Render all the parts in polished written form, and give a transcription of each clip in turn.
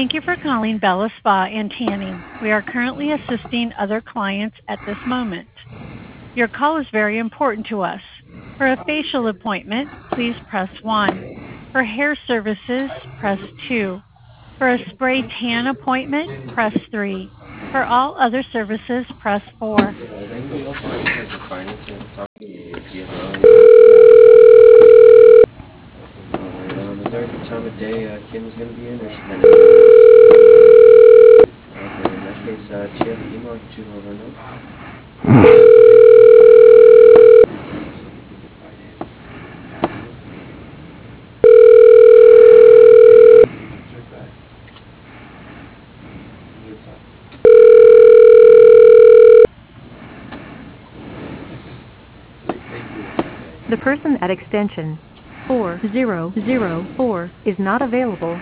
Thank you for calling Bella Spa and Tanning. We are currently assisting other clients at this moment. Your call is very important to us. For a facial appointment, please press 1. For hair services, press 2. For a spray tan appointment, press 3. For all other services, press 4. Is there a time of day Kim's gonna be in, or she's gonna? Okay, in that case, do you have an email to let her know? The person at extension 4004 is not available.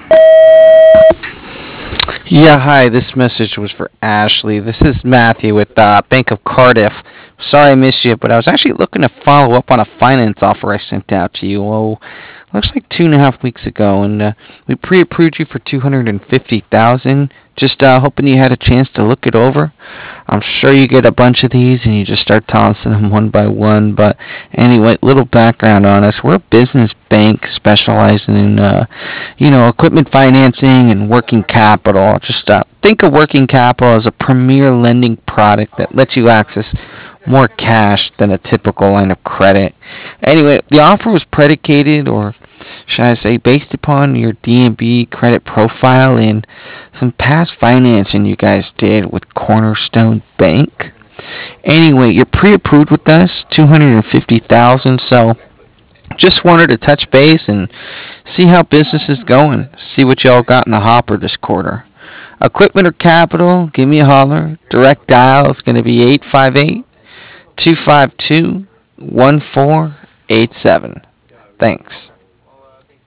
Yeah, hi. This message was for Ashley. This is Matthew with Bank of Cardiff. Sorry I missed you, but I was actually looking to follow up on a finance offer I sent out to you. Oh, looks like 2.5 weeks ago, and we pre-approved you for 250,000. Just hoping you had a chance to look it over. I'm sure you get a bunch of these, and you just start tossing them one by one. But anyway, little background on us: we're a business bank specializing in equipment financing and working capital. Just think of working capital as a premier lending product that lets you access more cash than a typical line of credit. Anyway, the offer was predicated, or should I say, based upon your D&B credit profile and some past financing you guys did with Cornerstone Bank. Anyway, you're pre-approved with us, 250,000. So just wanted to touch base and see how business is going. See what y'all got in the hopper this quarter. Equipment or capital, give me a holler. Direct dial is going to be 858-252-1487. Thanks.